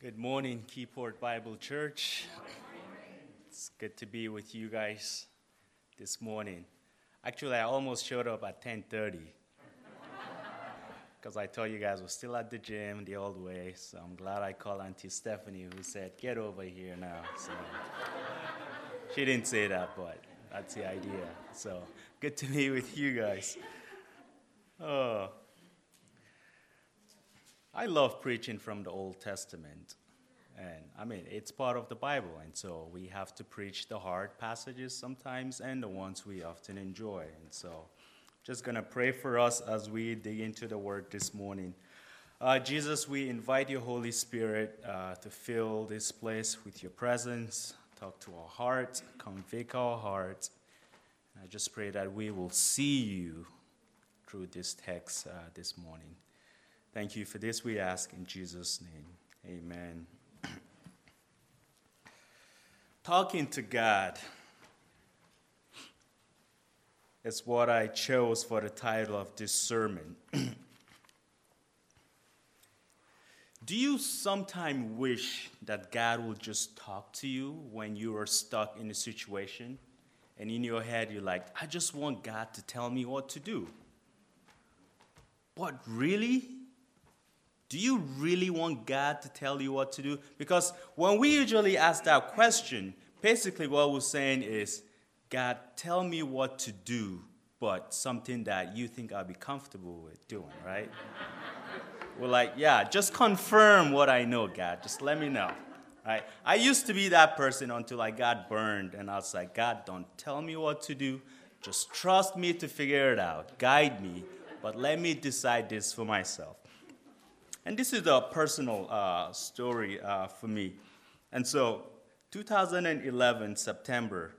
Good morning, Keyport Bible Church. It's good to be with you guys this morning. Actually, I almost showed up at 10:30 because I thought you guys were still at the gym the old way. So I'm glad I called Auntie Stephanie, who said, "Get over here now." So she didn't say that, but that's the idea. So good to be with you guys. I love preaching from the Old Testament, and it's part of the Bible, and so we have to preach the hard passages sometimes and the ones we often enjoy. And so just going to pray for us as we dig into the Word this morning. Jesus, we invite your Holy Spirit to fill this place with your presence, talk to our hearts, convict our hearts. I just pray that we will see you through this text this morning. Thank you for this, we ask in Jesus' name. Amen. Talking to God is what I chose for the title of this sermon. Do you sometimes wish that God would just talk to you when you are stuck in a situation? And in your head, you're like, I just want God to tell me what to do. But really? Do you really want God to tell you what to do? Because when we usually ask that question, basically what we're saying is, God, tell me what to do, but something that you think I'll be comfortable with doing, right? We're like, yeah, just confirm what I know, God. Just let me know, right? I used to be that person until I got burned, and I was like, God, don't tell me what to do. Just trust me to figure it out. Guide me, but let me decide this for myself. And this is a personal story for me. And so, 2011, September,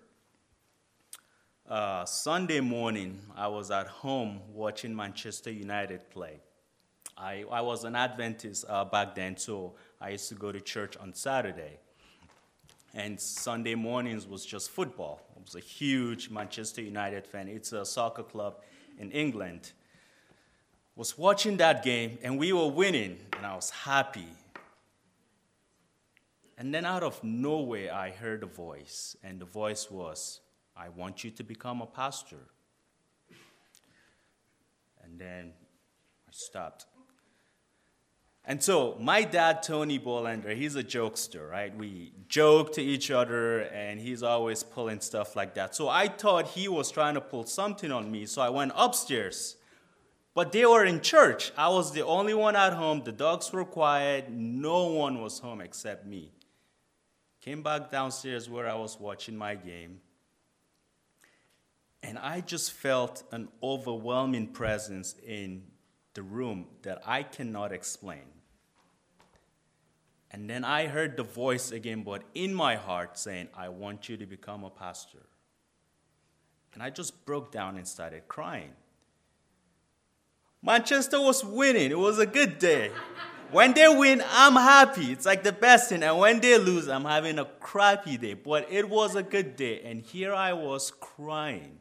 Sunday morning, I was at home watching Manchester United play. I was an Adventist back then, so I used to go to church on Saturday. And Sunday mornings was just football. I was a huge Manchester United fan. It's a soccer club in England. Was watching that game, and we were winning, and I was happy. And then out of nowhere, I heard a voice, and the voice was, I want you to become a pastor. And then I stopped. And so my dad, Tony Bolander, he's a jokester, right? We joke to each other, and he's always pulling stuff like that. So I thought he was trying to pull something on me, so I went upstairs. But they were in church. I was the only one at home. The dogs were quiet. No one was home except me. Came back downstairs where I was watching my game. And I just felt an overwhelming presence in the room that I cannot explain. And then I heard the voice again, but in my heart saying, I want you to become a pastor. And I just broke down and started crying. Manchester was winning. It was a good day. When they win, I'm happy. It's like the best thing. And when they lose, I'm having a crappy day. But it was a good day. And here I was crying.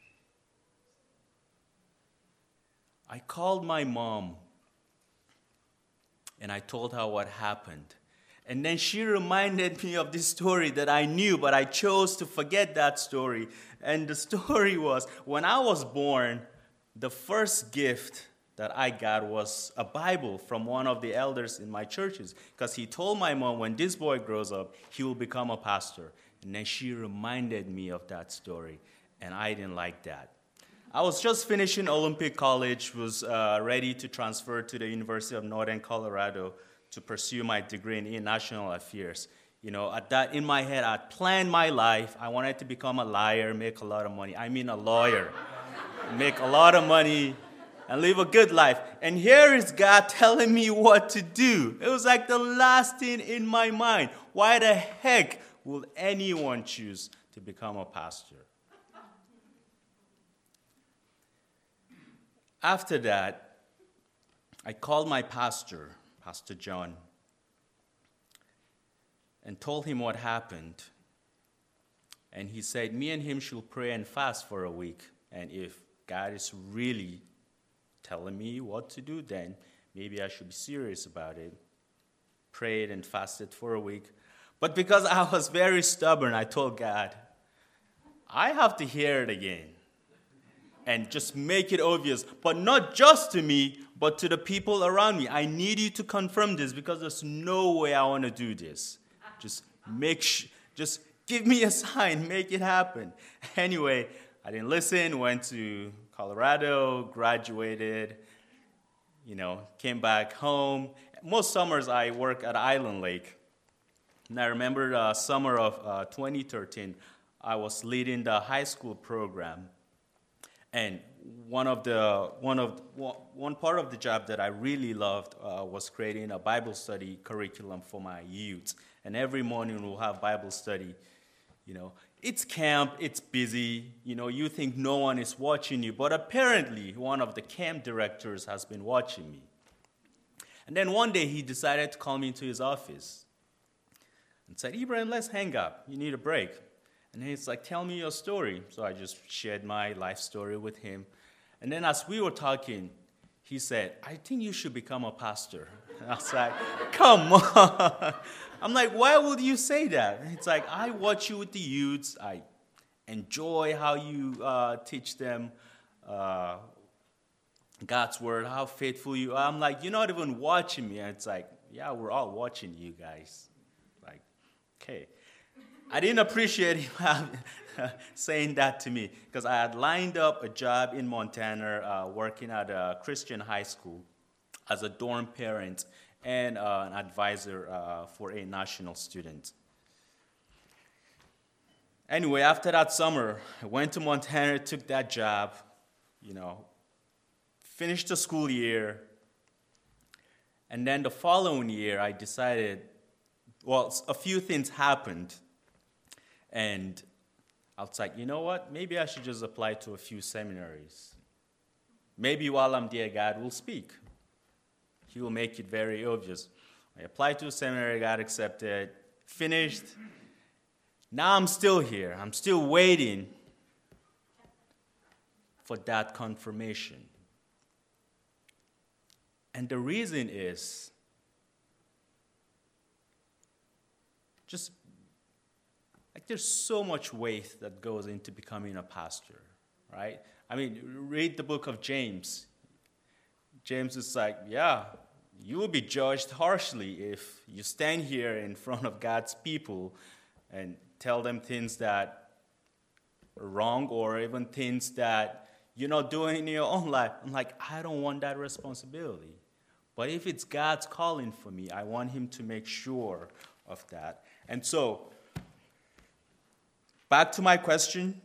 I called my mom. And I told her what happened. And then she reminded me of this story that I knew, but I chose to forget that story. And the story was, when I was born, the first gift that I got was a Bible from one of the elders in my churches, because he told my mom, when this boy grows up, he will become a pastor. And then she reminded me of that story, and I didn't like that. I was just finishing Olympic College, was ready to transfer to the University of Northern Colorado to pursue my degree in international affairs. You know, in my head, I planned my life. I wanted to become a liar, make a lot of money. A lawyer. Make a lot of money and live a good life. And here is God telling me what to do. It was like the last thing in my mind. Why the heck would anyone choose to become a pastor? After that, I called my pastor, Pastor John, and told him what happened. And he said, me and him should pray and fast for a week. And if God is really telling me what to do, then maybe I should be serious about it. prayed and fasted for a week. But because I was very stubborn, I told God, I have to hear it again and just make it obvious, but not just to me, but to the people around me. I need you to confirm this because there's no way I want to do this. Just give me a sign, make it happen. Anyway, I didn't listen, went to Colorado, graduated, came back home. Most summers I work at Island Lake. And I remember the summer of 2013, I was leading the high school program. And one part of the job that I really loved was creating a Bible study curriculum for my youth. And every morning we'll have Bible study. It's camp, it's busy. You think no one is watching you. But apparently, one of the camp directors has been watching me. And then one day he decided to call me into his office and said, Ibrahim, let's hang up. You need a break. And he's like, tell me your story. So I just shared my life story with him. And then as we were talking, he said, I think you should become a pastor. And I was like, come on. I'm like, why would you say that? And it's like, I watch you with the youths. I enjoy how you teach them God's word, how faithful you are. I'm like, you're not even watching me. And it's like, yeah, we're all watching you guys. Like, okay. I didn't appreciate him saying that to me because I had lined up a job in Montana working at a Christian high school as a dorm parent and an advisor for a national student. Anyway, after that summer, I went to Montana, took that job, finished the school year, and then the following year I decided, a few things happened. And I was like, you know what? Maybe I should just apply to a few seminaries. Maybe while I'm there, God will speak. He will make it very obvious. I applied to a seminary, got accepted, finished. Now I'm still here. I'm still waiting for that confirmation. And the reason is there's so much weight that goes into becoming a pastor, right? I mean, read the book of James. James is like, yeah, you will be judged harshly if you stand here in front of God's people and tell them things that are wrong or even things that you're not doing in your own life. I'm like, I don't want that responsibility. But if it's God's calling for me, I want him to make sure of that. And so, back to my question,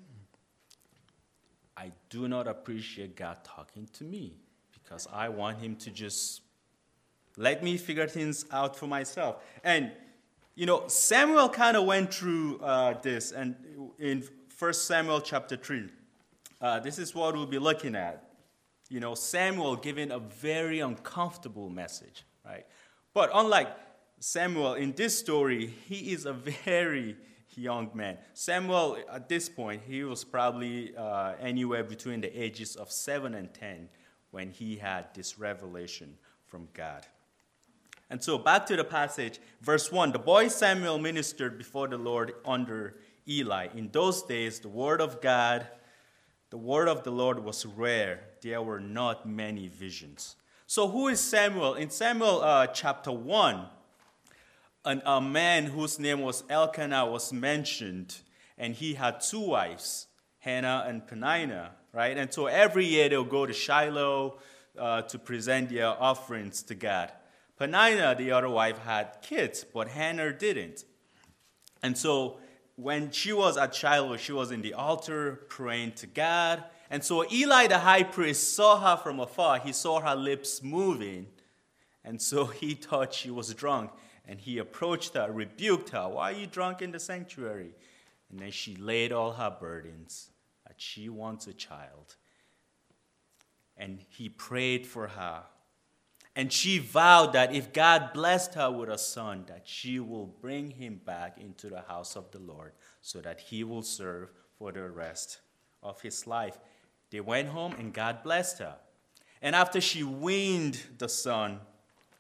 I do not appreciate God talking to me because I want him to just let me figure things out for myself. And, Samuel kind of went through this, and in 1 Samuel chapter 3, this is what we'll be looking at. Samuel giving a very uncomfortable message, right? But unlike Samuel, in this story, he is a very young man. Samuel, at this point, he was probably anywhere between the ages of 7 and 10 when he had this revelation from God. And so back to the passage, verse 1, the boy Samuel ministered before the Lord under Eli. In those days, the word of the Lord was rare. There were not many visions. So who is Samuel? In Samuel chapter 1, a man whose name was Elkanah was mentioned, and he had two wives, Hannah and Peninnah, right? And so every year they'll go to Shiloh to present their offerings to God. Peninnah, the other wife, had kids, but Hannah didn't. And so when she was at Shiloh, she was in the altar praying to God. And so Eli, the high priest, saw her from afar. He saw her lips moving. And so he thought she was drunk. And he approached her, rebuked her. Why are you drunk in the sanctuary? And then she laid all her burdens that she wants a child. And he prayed for her. And she vowed that if God blessed her with a son, that she will bring him back into the house of the Lord so that he will serve for the rest of his life. They went home and God blessed her. And after she weaned the son,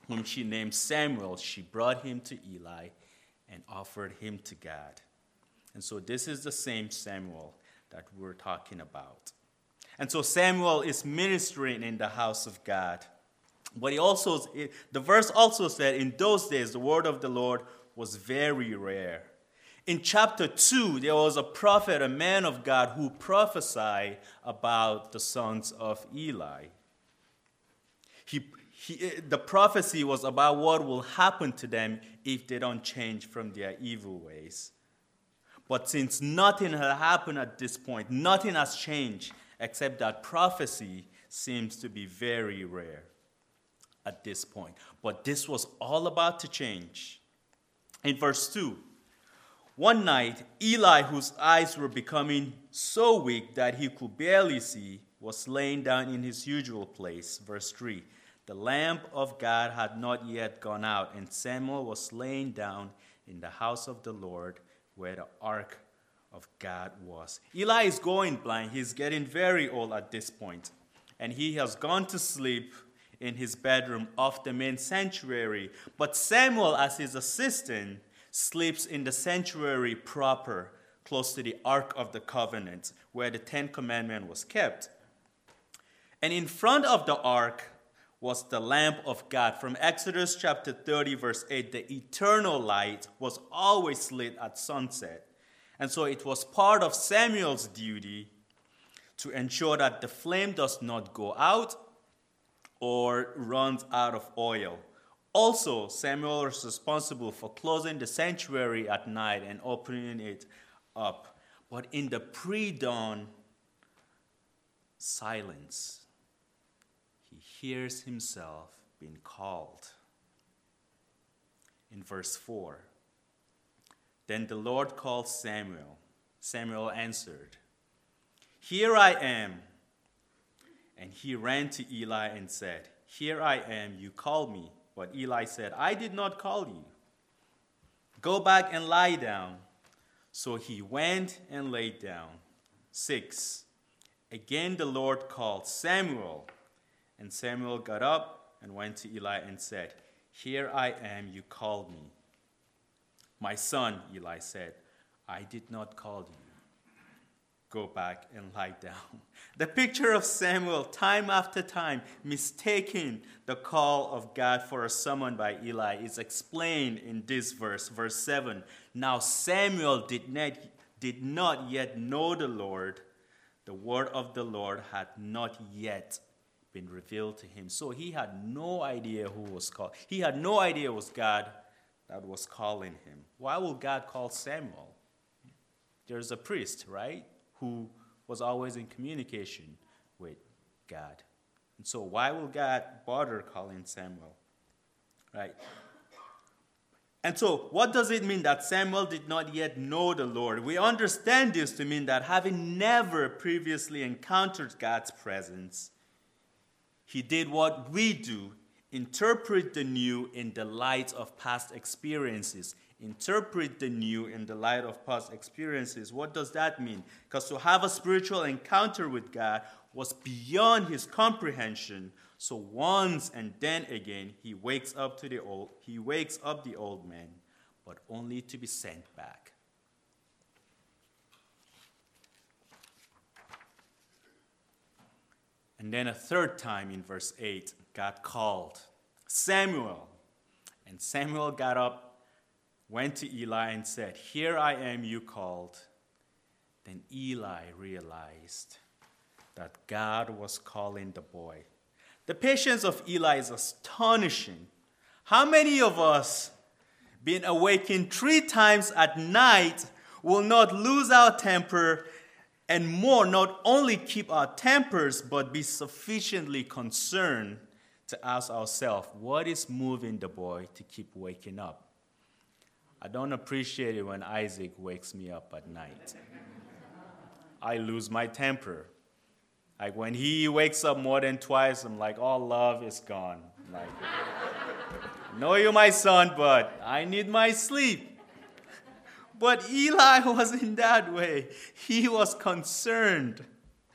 whom she named Samuel, she brought him to Eli and offered him to God. And so this is the same Samuel that we're talking about. And so Samuel is ministering in the house of God. But the verse also said, in those days, the word of the Lord was very rare. In chapter 2, there was a prophet, a man of God, who prophesied about the sons of Eli. The prophecy was about what will happen to them if they don't change from their evil ways. But since nothing had happened at this point, nothing has changed, except that prophecy seems to be very rare at this point. But this was all about to change. In verse 2, one night, Eli, whose eyes were becoming so weak that he could barely see, was laying down in his usual place. Verse 3, the lamp of God had not yet gone out, and Samuel was laying down in the house of the Lord where the ark of God was. Eli is going blind. He's getting very old at this point, and he has gone to sleep in his bedroom off the main sanctuary. But Samuel, as his assistant, sleeps in the sanctuary proper, close to the Ark of the Covenant, where the Ten Commandments was kept. And in front of the Ark was the lamp of God. From Exodus chapter 30, verse 8, the eternal light was always lit at sunset. And so it was part of Samuel's duty to ensure that the flame does not go out or runs out of oil. Also, Samuel was responsible for closing the sanctuary at night and opening it up. But in the pre-dawn silence, he hears himself being called. In verse 4, then the Lord called Samuel. Samuel answered, "Here I am." And he ran to Eli and said, "Here I am, you called me." But Eli said, "I did not call you. Go back and lie down." So he went and laid down. 6. Again the Lord called Samuel. And Samuel got up and went to Eli and said, "Here I am, you called me." "My son," Eli said, "I did not call you. Go back and lie down." The picture of Samuel, time after time, mistaking the call of God for a summon by Eli is explained in this verse, verse 7. Now Samuel did not yet know the Lord. The word of the Lord had not yet been revealed to him. So he had no idea who was called. He had no idea it was God that was calling him. Why would God call Samuel? There's a priest, right, who was always in communication with God. And so why will God bother calling Samuel? Right? And so what does it mean that Samuel did not yet know the Lord? We understand this to mean that having never previously encountered God's presence, he did what we do, interpret the new in the light of past experiences. Interpret the new in the light of past experiences. What does that mean? Because to have a spiritual encounter with God was beyond his comprehension. So once and then again, he wakes up the old man, but only to be sent back. And then a third time in verse 8, God called Samuel. And Samuel got up, went to Eli and said, "Here I am, you called." Then Eli realized that God was calling the boy. The patience of Eli is astonishing. How many of us, being awakened 3 times at night, will not lose our temper and more, not only keep our tempers, but be sufficiently concerned to ask ourselves, what is moving the boy to keep waking up? I don't appreciate it when Isaac wakes me up at night. I lose my temper. Like when he wakes up more than twice, I'm like, all love is gone. Like, I know you're my son, but I need my sleep. But Eli wasn't that way. He was concerned.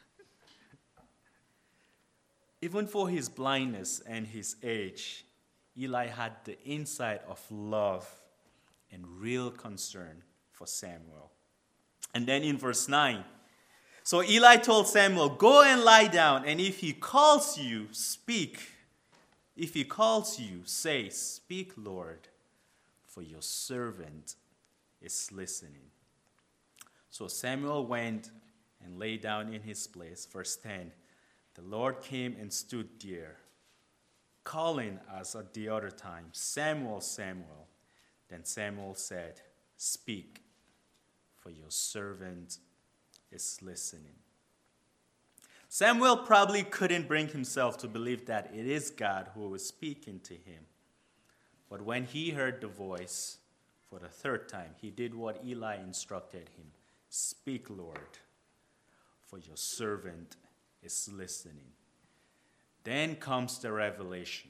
Even for his blindness and his age, Eli had the insight of love and real concern for Samuel. And then in verse 9, so Eli told Samuel, "Go and lie down, and if he calls you, speak. If he calls you, say, 'Speak, Lord, for your servant is listening.'" So Samuel went and lay down in his place. Verse 10, the Lord came and stood there, calling as at the other time, "Samuel, Samuel." Then Samuel said, "Speak, for your servant is listening." Samuel probably couldn't bring himself to believe that it is God who was speaking to him. But when he heard the voice for the third time, he did what Eli instructed him. "Speak, Lord, for your servant is listening." Then comes the revelation.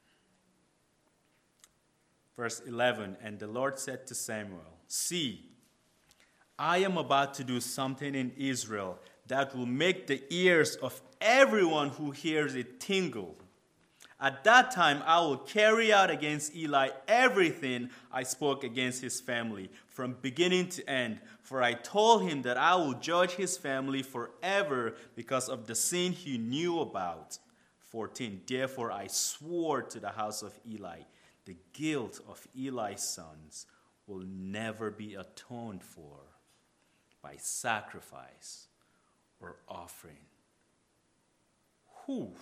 Verse 11, and the Lord said to Samuel, "See, I am about to do something in Israel that will make the ears of everyone who hears it tingle. At that time, I will carry out against Eli everything I spoke against his family, from beginning to end. For I told him that I will judge his family forever because of the sin he knew about." 14, therefore I swore to the house of Eli, the guilt of Eli's sons will never be atoned for by sacrifice or offering. Whew.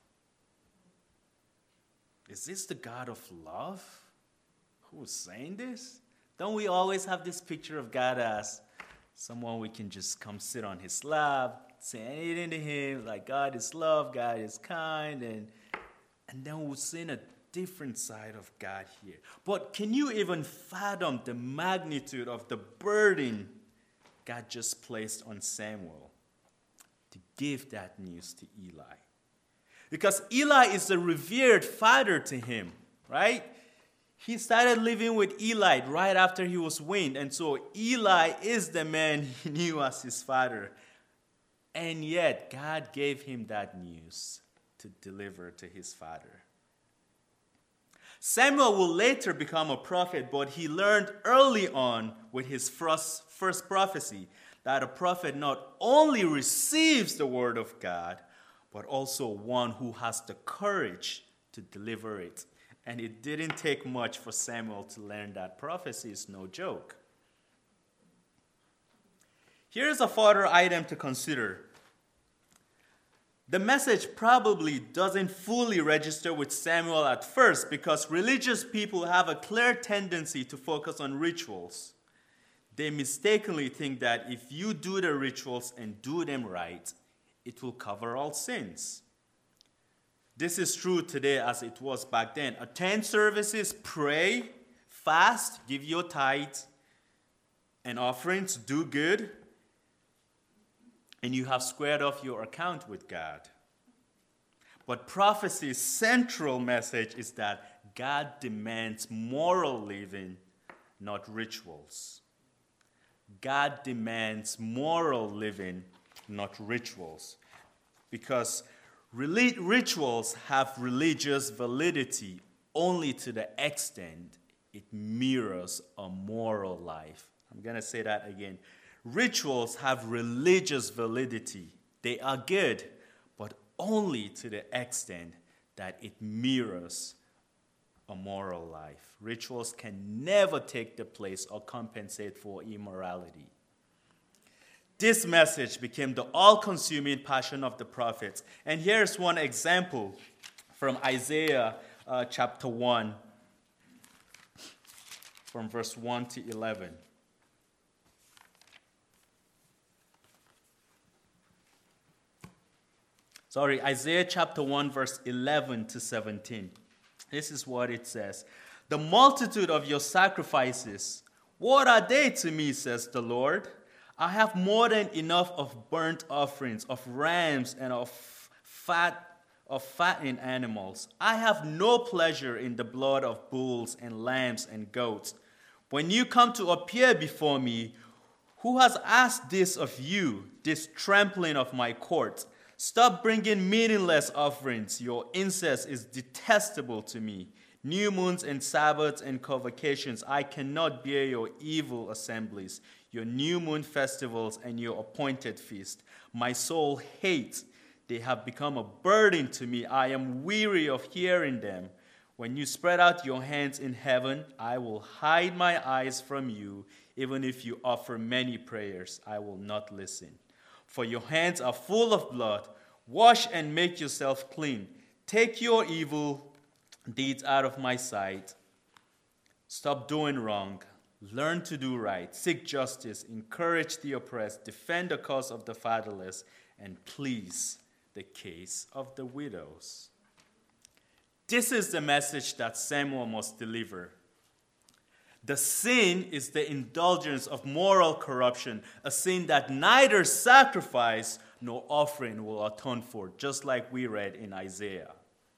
Is this the God of love who's saying this? Don't we always have this picture of God as someone we can just come sit on his lap, say anything to him, like God is love, God is kind, and then we'll see a different side of God here. But can you even fathom the magnitude of the burden God just placed on Samuel to give that news to Eli? Because Eli is a revered father to him, right? He started living with Eli right after he was weaned. And so Eli is the man he knew as his father. And yet God gave him that news to deliver to his father. Samuel will later become a prophet, but he learned early on with his first prophecy that a prophet not only receives the word of God, but also one who has the courage to deliver it. And it didn't take much for Samuel to learn that prophecy is no joke. Here's a further item to consider. The message probably doesn't fully register with Samuel at first because religious people have a clear tendency to focus on rituals. They mistakenly think that if you do the rituals and do them right, it will cover all sins. This is true today as it was back then. Attend services, pray, fast, give your tithes and offerings, do good, and you have squared off your account with God. But prophecy's central message is that God demands moral living, not rituals. God demands moral living, not rituals. Because rituals have religious validity only to the extent it mirrors a moral life. I'm going to say that again. Rituals have religious validity. They are good, but only to the extent that it mirrors a moral life. Rituals can never take the place or compensate for immorality. This message became the all-consuming passion of the prophets. And here's one example from Isaiah chapter 1, from verse 1 to 11. Isaiah chapter 1, verse 11 to 17. This is what it says. "The multitude of your sacrifices, what are they to me, says the Lord? I have more than enough of burnt offerings, of rams, and of fattened animals. I have no pleasure in the blood of bulls and lambs and goats. When you come to appear before me, who has asked this of you, this trampling of my courts? Stop bringing meaningless offerings. Your incest is detestable to me. New moons and Sabbaths and convocations. I cannot bear your evil assemblies, your new moon festivals and your appointed feast. My soul hates. They have become a burden to me. I am weary of hearing them. When you spread out your hands in heaven, I will hide my eyes from you. Even if you offer many prayers, I will not listen. For your hands are full of blood. Wash and make yourself clean. Take your evil deeds out of my sight. Stop doing wrong. Learn to do right. Seek justice. Encourage the oppressed. Defend the cause of the fatherless. And please the case of the widows. This is the message that Samuel must deliver. The sin is the indulgence of moral corruption, a sin that neither sacrifice nor offering will atone for, just like we read in Isaiah.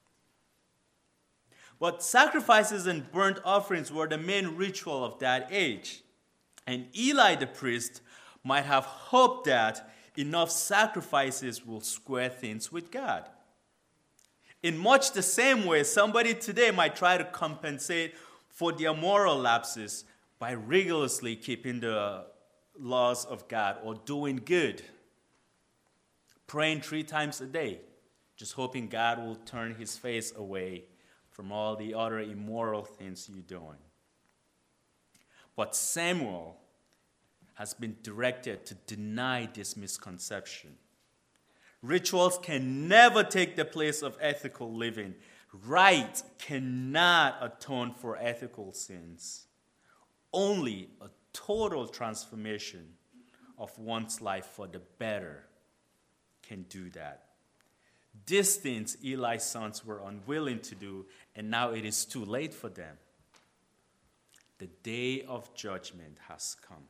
But sacrifices and burnt offerings were the main ritual of that age. And Eli the priest might have hoped that enough sacrifices will square things with God. In much the same way, somebody today might try to compensate for their moral lapses by rigorously keeping the laws of God or doing good. Praying 3 times a day, just hoping God will turn his face away from all the other immoral things you're doing. But Samuel has been directed to deny this misconception. Rituals can never take the place of ethical living. Right cannot atone for ethical sins. Only a total transformation of one's life for the better can do that. These things Eli's sons were unwilling to do, and now it is too late for them. The day of judgment has come.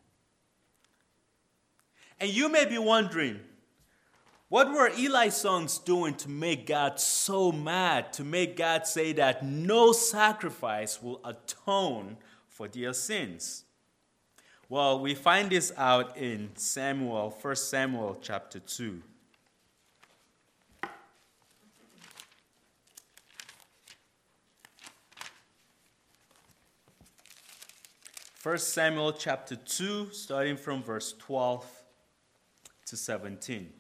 And you may be wondering, what were Eli's sons doing to make God so mad, to make God say that no sacrifice will atone for their sins? Well, we find this out in 1 Samuel chapter 2. 1 Samuel chapter 2, starting from verse 12 to 17.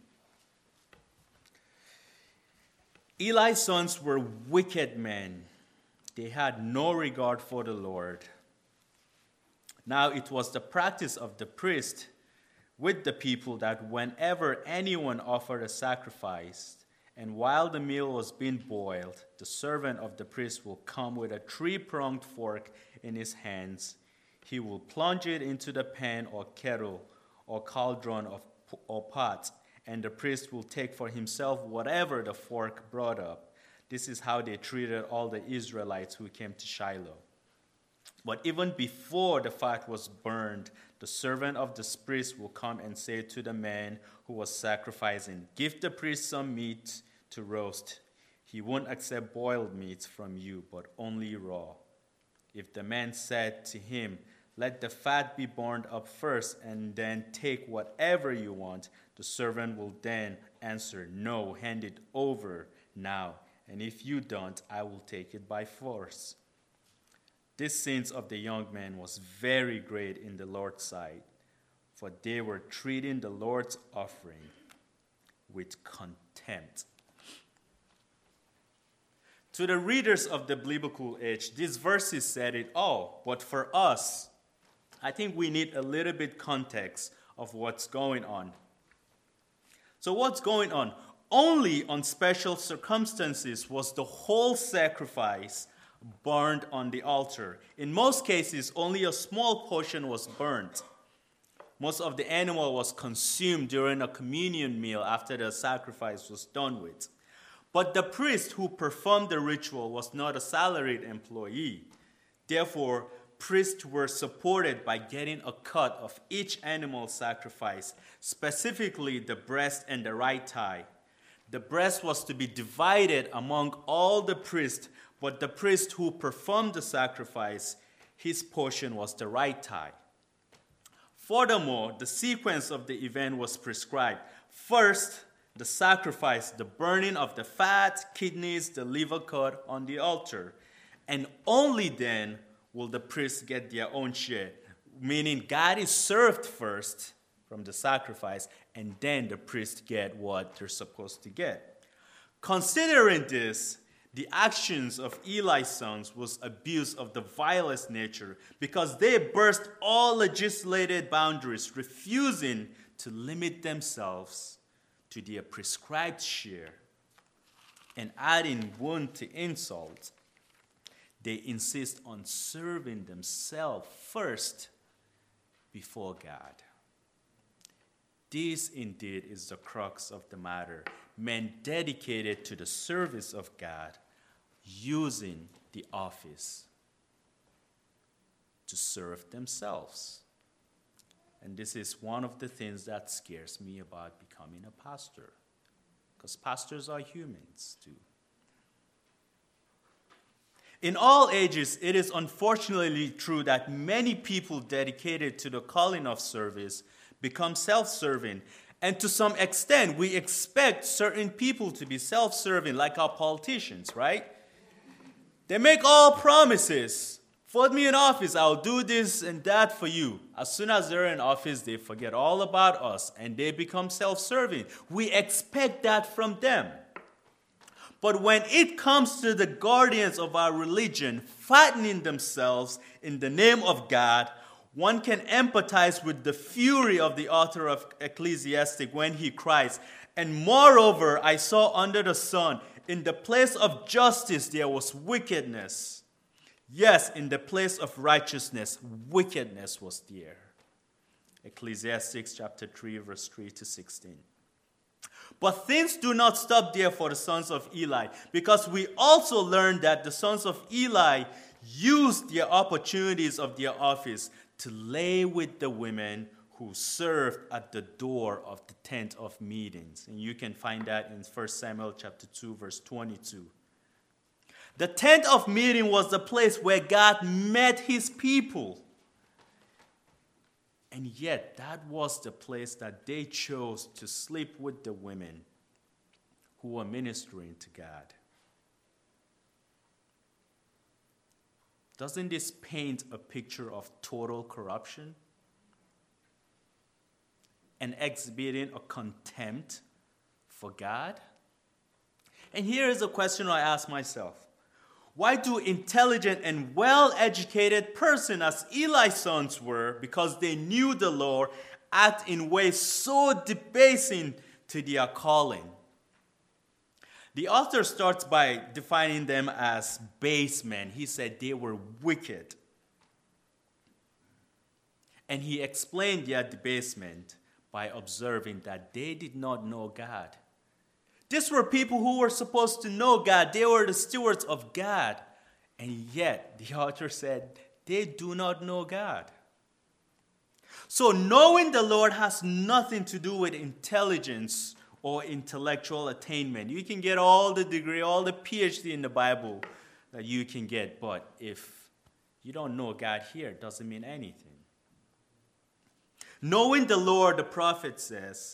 Eli's sons were wicked men. They had no regard for the Lord. Now it was the practice of the priest with the people that whenever anyone offered a sacrifice, and while the meal was being boiled, the servant of the priest will come with a 3-pronged fork in his hands. He will plunge it into the pan or kettle or cauldron or pot, and the priest will take for himself whatever the fork brought up. This is how they treated all the Israelites who came to Shiloh. But even before the fat was burned, the servant of the priest will come and say to the man who was sacrificing, "Give the priest some meat to roast. He won't accept boiled meats from you, but only raw." If the man said to him, "Let the fat be burned up first, and then take whatever you want," the servant will then answer, "No, hand it over now, and if you don't, I will take it by force." This sins of the young man was very great in the Lord's sight, for they were treating the Lord's offering with contempt. To the readers of the biblical age, these verses said it all, but for us, I think we need a little bit context of what's going on. So what's going on? Only on special circumstances was the whole sacrifice burned on the altar. In most cases, only a small portion was burnt. Most of the animal was consumed during a communion meal after the sacrifice was done with. But the priest who performed the ritual was not a salaried employee. Therefore, priests were supported by getting a cut of each animal sacrifice, specifically the breast and the right thigh. The breast was to be divided among all the priests, but the priest who performed the sacrifice, his portion was the right thigh. Furthermore, the sequence of the event was prescribed. First, the sacrifice, the burning of the fat, kidneys, the liver cut on the altar. And only then will the priests get their own share. Meaning God is served first from the sacrifice, and then the priests get what they're supposed to get. Considering this, the actions of Eli's sons was abuse of the vilest nature because they burst all legislated boundaries, refusing to limit themselves to their prescribed share. And adding wound to insult, they insist on serving themselves first before God. This indeed is the crux of the matter. Men dedicated to the service of God, using the office to serve themselves. And this is one of the things that scares me about becoming a pastor, because pastors are humans too. In all ages, it is unfortunately true that many people dedicated to the calling of service become self-serving. And to some extent, we expect certain people to be self-serving, like our politicians, right? They make all promises. Vote me in office, I'll do this and that for you. As soon as they're in office, they forget all about us and they become self-serving. We expect that from them. But when it comes to the guardians of our religion fattening themselves in the name of God, one can empathize with the fury of the author of Ecclesiastes when he cries, "And moreover, I saw under the sun, in the place of justice there was wickedness. Yes, in the place of righteousness, wickedness was there." Ecclesiastes chapter 3, verse 3 to 16. But things do not stop there for the sons of Eli, because we also learn that the sons of Eli used their opportunities of their office to lay with the women who served at the door of the tent of meetings. And you can find that in 1 Samuel chapter 2, verse 22. The tent of meeting was the place where God met his people. And yet, that was the place that they chose to sleep with the women who were ministering to God. Doesn't this paint a picture of total corruption? And exhibiting a contempt for God? And here is a question I ask myself. Why do intelligent and well-educated persons, as Eli's sons were, because they knew the Lord, act in ways so debasing to their calling? The author starts by defining them as base men. He said they were wicked. And he explained their debasement by observing that they did not know God. These were people who were supposed to know God. They were the stewards of God. And yet, the author said, they do not know God. So knowing the Lord has nothing to do with intelligence or intellectual attainment. You can get all the degree, all the PhD in the Bible that you can get. But if you don't know God here, it doesn't mean anything. Knowing the Lord, the prophet says,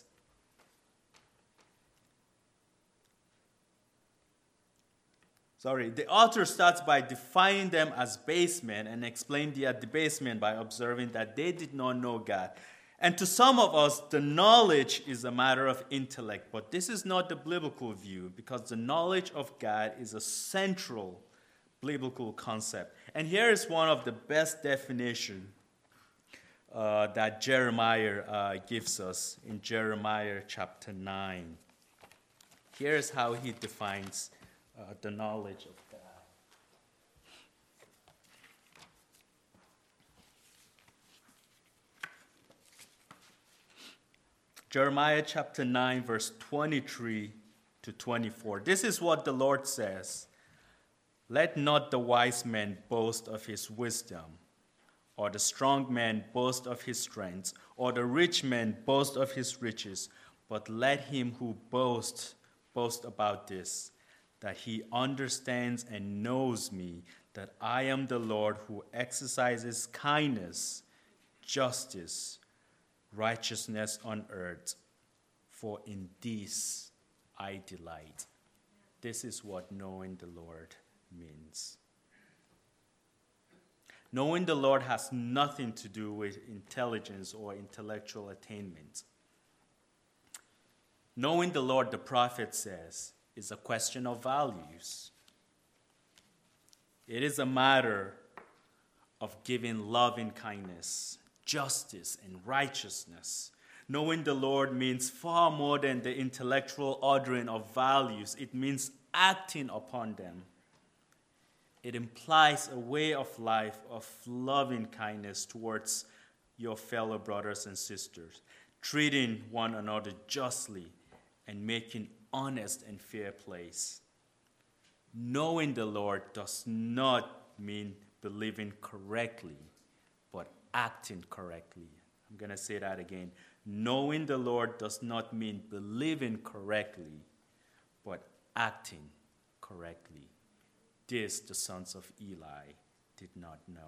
the author starts by defining them as base men and explain their debasement by observing that they did not know God. And to some of us, the knowledge is a matter of intellect, but this is not the biblical view, because the knowledge of God is a central biblical concept. And here is one of the best definitions that Jeremiah gives us in Jeremiah chapter 9. Here's how he defines the knowledge of God. Jeremiah chapter 9, verse 23 to 24. This is what the Lord says. "Let not the wise man boast of his wisdom, or the strong man boast of his strength, or the rich man boast of his riches, but let him who boast about this, that he understands and knows me, that I am the Lord who exercises kindness, justice, righteousness on earth, for in this I delight." This is what knowing the Lord means. Knowing the Lord has nothing to do with intelligence or intellectual attainment. Knowing the Lord, the prophet says, is a question of values. It is a matter of giving loving kindness, justice, and righteousness. Knowing the Lord means far more than the intellectual ordering of values. It means acting upon them. It implies a way of life of loving kindness towards your fellow brothers and sisters, treating one another justly, and making honest and fair plays. Knowing the Lord does not mean believing correctly, but acting correctly. I'm going to say that again. Knowing the Lord does not mean believing correctly, but acting correctly. This the sons of Eli did not know.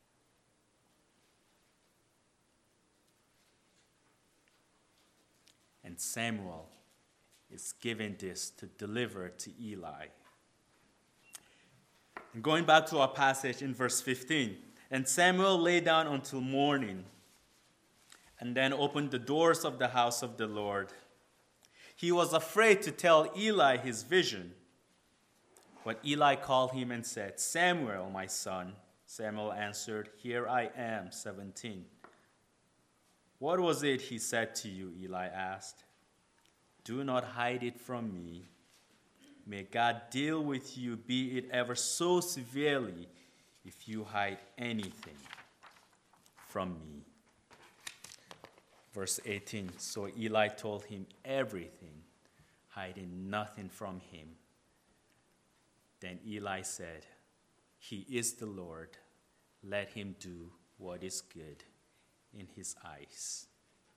And Samuel is given this to deliver to Eli. And going back to our passage in verse 15, and Samuel lay down until morning, and then opened the doors of the house of the Lord. He was afraid to tell Eli his vision. But Eli called him and said, Samuel, my son. Samuel answered, Here I am, 17. What was it he said to you? Eli asked. Do not hide it from me. May God deal with you, be it ever so severely, if you hide anything from me. Verse 18, so Eli told him everything, hiding nothing from him. Then Eli said, He is the Lord. Let him do what is good in his eyes.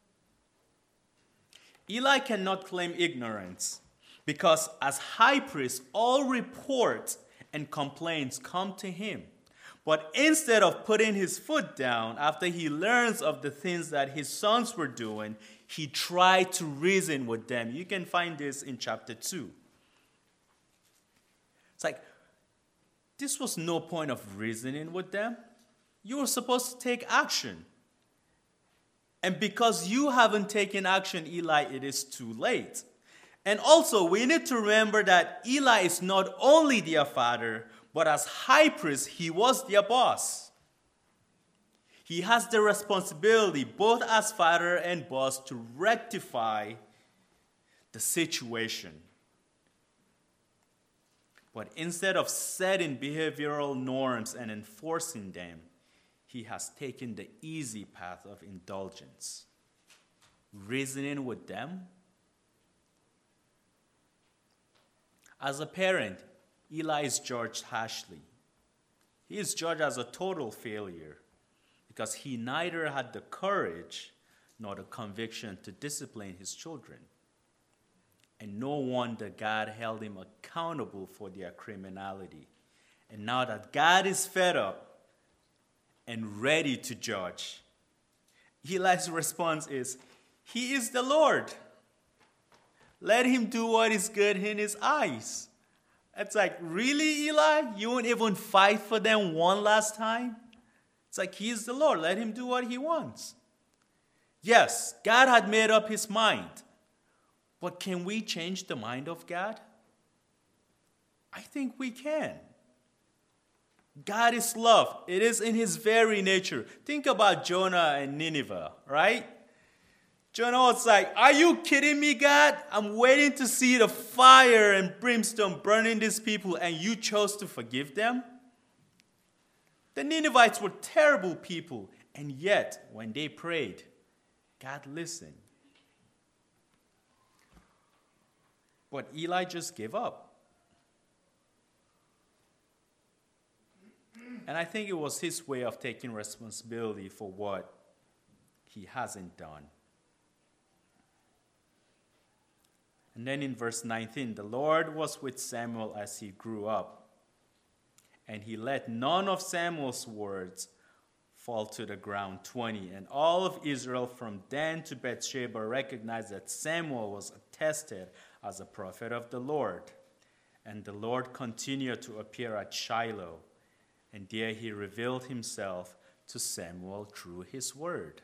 Eli cannot claim ignorance because as high priest, all reports and complaints come to him. But instead of putting his foot down after he learns of the things that his sons were doing, he tried to reason with them. You can find this in chapter 2. It's like, this was no point of reasoning with them. You were supposed to take action. And because you haven't taken action, Eli, it is too late. And also, we need to remember that Eli is not only their father, but as high priest, he was their boss. He has the responsibility, both as father and boss, to rectify the situation. But instead of setting behavioral norms and enforcing them, he has taken the easy path of indulgence. Reasoning with them. As a parent, Eli is judged harshly. He is judged as a total failure because he neither had the courage nor the conviction to discipline his children. And no wonder God held him accountable for their criminality. And now that God is fed up and ready to judge, Eli's response is, He is the Lord. Let him do what is good in his eyes. It's like, really, Eli? You won't even fight for them one last time? It's like, He is the Lord. Let him do what he wants. Yes, God had made up his mind. But can we change the mind of God? I think we can. God is love. It is in his very nature. Think about Jonah and Nineveh, right? Jonah was like, are you kidding me, God? I'm waiting to see the fire and brimstone burning these people, and you chose to forgive them? The Ninevites were terrible people, and yet, when they prayed, God listened. But Eli just gave up. And I think it was his way of taking responsibility for what he hasn't done. And then in verse 19, the Lord was with Samuel as he grew up, and he let none of Samuel's words fall to the ground. 20, and all of Israel from Dan to Beersheba recognized that Samuel was attested as a prophet of the Lord. And the Lord continued to appear at Shiloh, And there he revealed himself to Samuel through his word.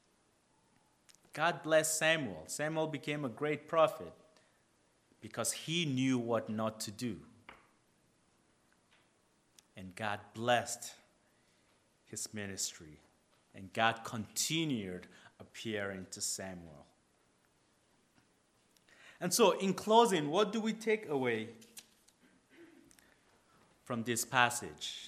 God blessed Samuel. Samuel became a great prophet because he knew what not to do. And God blessed his ministry. And God continued appearing to Samuel. And so, in closing, what do we take away from this passage?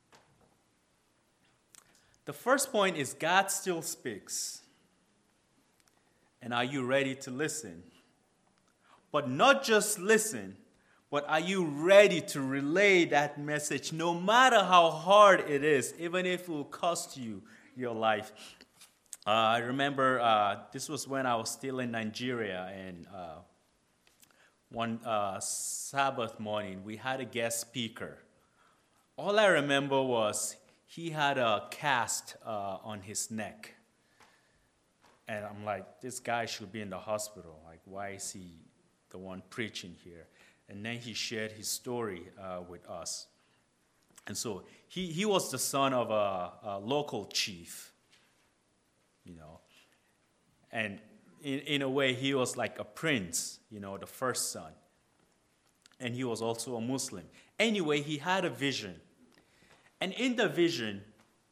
The first point is God still speaks. And are you ready to listen? But not just listen, but are you ready to relay that message no matter how hard it is, even if it will cost you your life? I remember this was when I was still in Nigeria, and one Sabbath morning we had a guest speaker. All I remember was he had a cast on his neck. And I'm like, this guy should be in the hospital. Like, why is he the one preaching here? And then he shared his story with us. And so he was the son of a local chief, you know. And in a way, he was like a prince, you know, the first son. And he was also a Muslim. Anyway, he had a vision. And in the vision,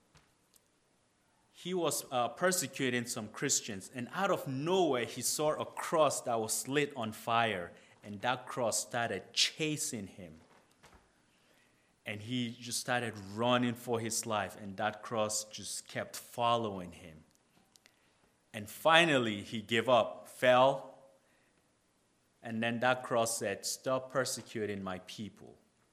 he was persecuting some Christians, and out of nowhere, he saw a cross that was lit on fire, and that cross started chasing him. And he just started running for his life, and that cross just kept following him. And finally, he gave up, fell, and then that cross said, "Stop persecuting my people."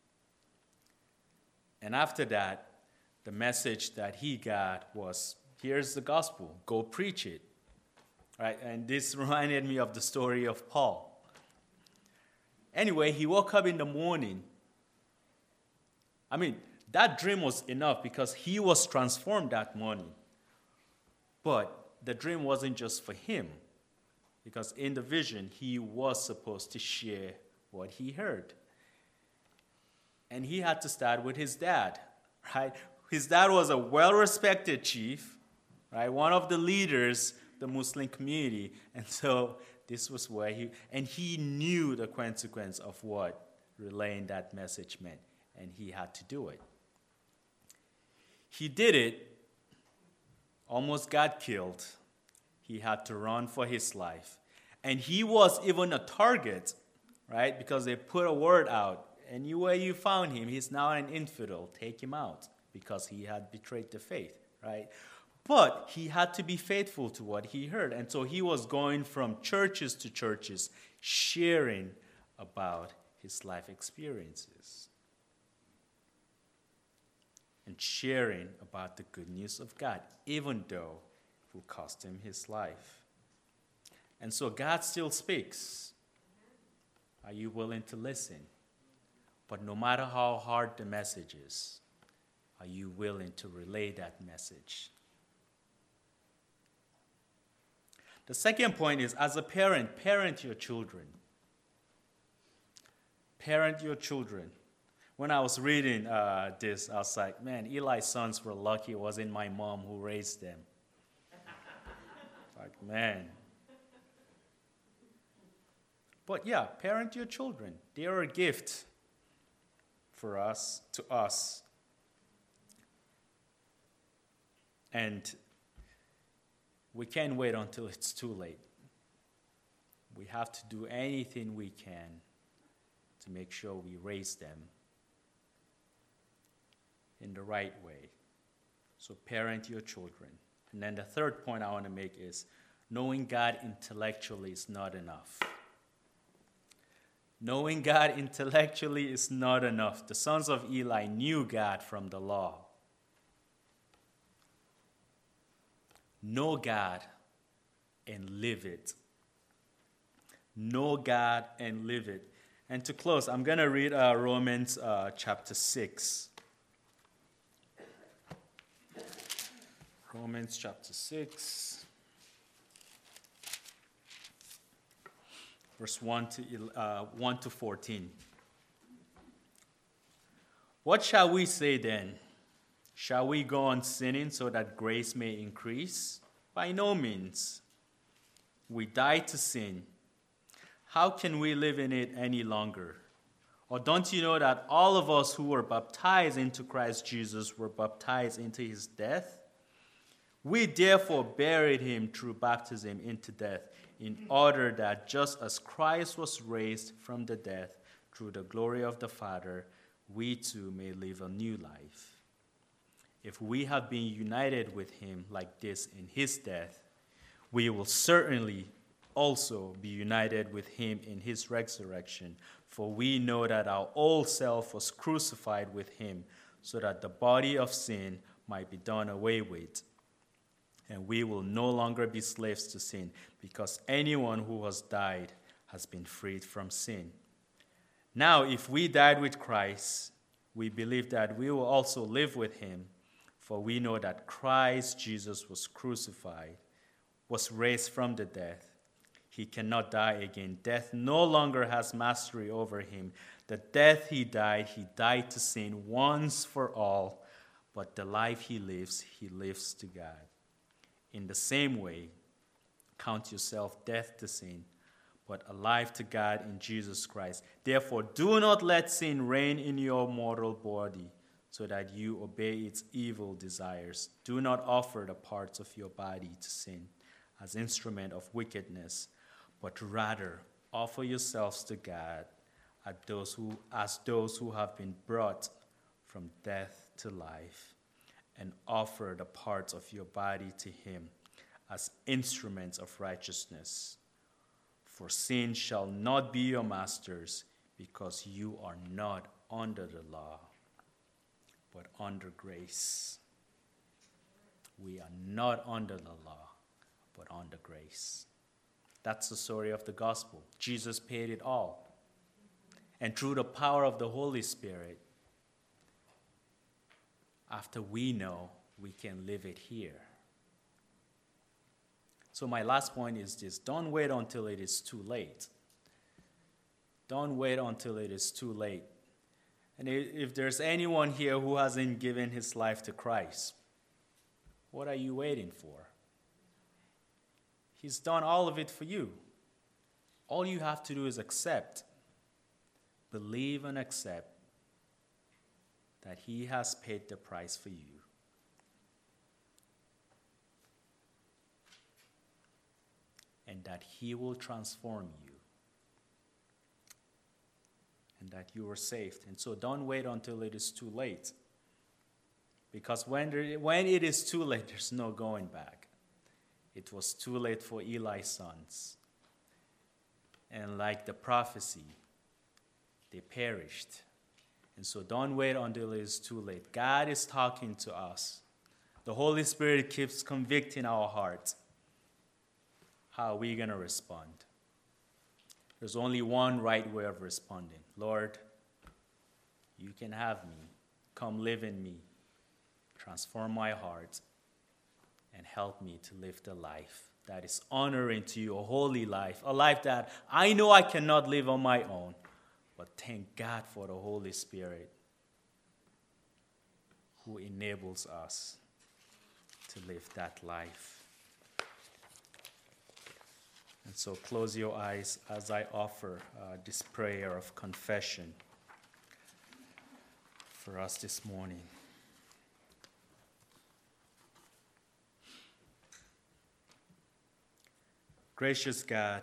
And after that, the message that he got was, here's the gospel, go preach it. Right? And this reminded me of the story of Paul. Anyway, he woke up in the morning. I mean, that dream was enough because he was transformed that morning. But the dream wasn't just for him, because in the vision, he was supposed to share what he heard. And he had to start with his dad, right? His dad was a well-respected chief, right? One of the leaders, the Muslim community. And so this was where he knew the consequence of what relaying that message meant, and he had to do it. He did it, almost got killed. He had to run for his life. And he was even a target, right? Because they put a word out. Anywhere you found him, he's now an infidel. Take him out, because he had betrayed the faith, right? But he had to be faithful to what he heard. And so he was going from churches to churches, sharing about his life experiences and sharing about the good news of God, even though it will cost him his life. And so God still speaks. Are you willing to listen? But no matter how hard the message is, are you willing to relay that message? The second point is, as a parent, parent your children. Parent your children. When I was reading this, I was like, man, Eli's sons were lucky it wasn't my mom who raised them. Like, man. But yeah, parent your children. They are a gift for us, to us. And we can't wait until it's too late. We have to do anything we can to make sure we raise them in the right way. So parent your children. And then the third point I want to make is, knowing God intellectually is not enough. Knowing God intellectually is not enough. The sons of Eli knew God from the law. Know God and live it. Know God and live it. And to close, I'm going to read Romans chapter 6. Romans chapter 6. Verse 1 to 14. What shall we say then? Shall we go on sinning so that grace may increase? By no means. We died to sin. How can we live in it any longer? Or don't you know that all of us who were baptized into Christ Jesus were baptized into his death? We therefore buried him through baptism into death, in order that just as Christ was raised from the dead through the glory of the Father, we too may live a new life. If we have been united with him like this in his death, we will certainly also be united with him in his resurrection. For we know that our old self was crucified with him, so that the body of sin might be done away with. And we will no longer be slaves to sin, because anyone who has died has been freed from sin. Now, if we died with Christ, we believe that we will also live with him, for we know that Christ Jesus was crucified, was raised from the dead. He cannot die again. Death no longer has mastery over him. The death he died to sin once for all, but the life he lives to God. In the same way, count yourself dead to sin, but alive to God in Jesus Christ. Therefore, do not let sin reign in your mortal body, so that you obey its evil desires. Do not offer the parts of your body to sin as instrument of wickedness, but rather offer yourselves to God as those who have been brought from death to life, and offer the parts of your body to him as instruments of righteousness. For sin shall not be your masters, because you are not under the law, but under grace. We are not under the law, but under grace. That's the story of the gospel. Jesus paid it all. And through the power of the Holy Spirit, after we know, we can live it here. So my last point is this: don't wait until it is too late. Don't wait until it is too late. And if there's anyone here who hasn't given his life to Christ, what are you waiting for? He's done all of it for you. All you have to do is accept, believe and accept that he has paid the price for you. And that he will transform you. And that you are saved. And so don't wait until it is too late. Because when it is too late, there's no going back. It was too late for Eli's sons. And like the prophecy, they perished. And so don't wait until it is too late. God is talking to us. The Holy Spirit keeps convicting our hearts. How are we going to respond? There's only one right way of responding. Lord, you can have me. Come live in me. Transform my heart and help me to live the life that is honoring to you, a holy life, a life that I know I cannot live on my own, but thank God for the Holy Spirit who enables us to live that life. And so close your eyes as I offer this prayer of confession for us this morning. Gracious God,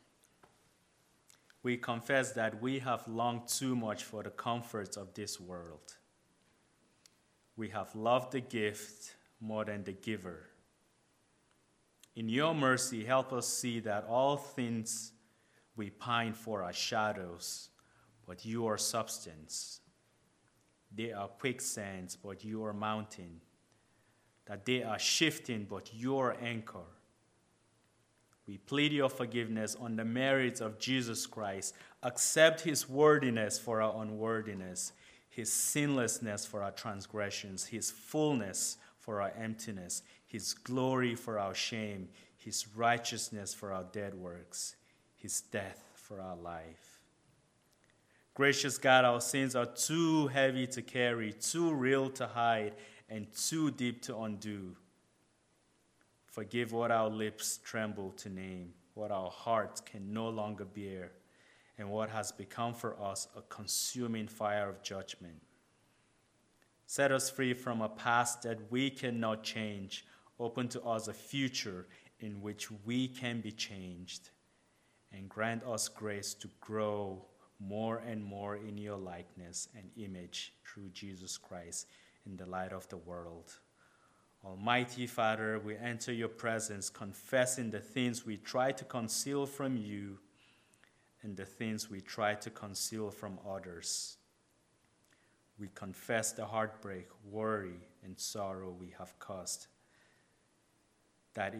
we confess that we have longed too much for the comforts of this world. We have loved the gift more than the giver. In your mercy, help us see that all things we pine for are shadows, but you are substance. They are quicksands, but you are mountain. That they are shifting, but you are anchor. We plead your forgiveness on the merits of Jesus Christ. Accept his worthiness for our unworthiness, his sinlessness for our transgressions, his fullness for our emptiness, his glory for our shame, his righteousness for our dead works, his death for our life. Gracious God, our sins are too heavy to carry, too real to hide, and too deep to undo. Forgive what our lips tremble to name, what our hearts can no longer bear, and what has become for us a consuming fire of judgment. Set us free from a past that we cannot change. Open to us a future in which we can be changed. And grant us grace to grow more and more in your likeness and image through Jesus Christ in the light of the world. Almighty Father, we enter your presence confessing the things we try to conceal from you and the things we try to conceal from others. We confess the heartbreak, worry, and sorrow we have caused that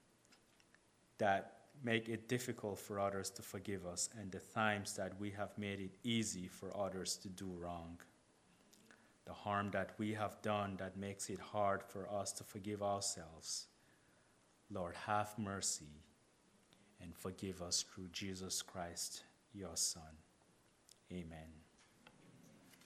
make it difficult for others to forgive us, and the times that we have made it easy for others to do wrong. The harm that we have done that makes it hard for us to forgive ourselves. Lord, have mercy and forgive us through Jesus Christ, your Son. Amen.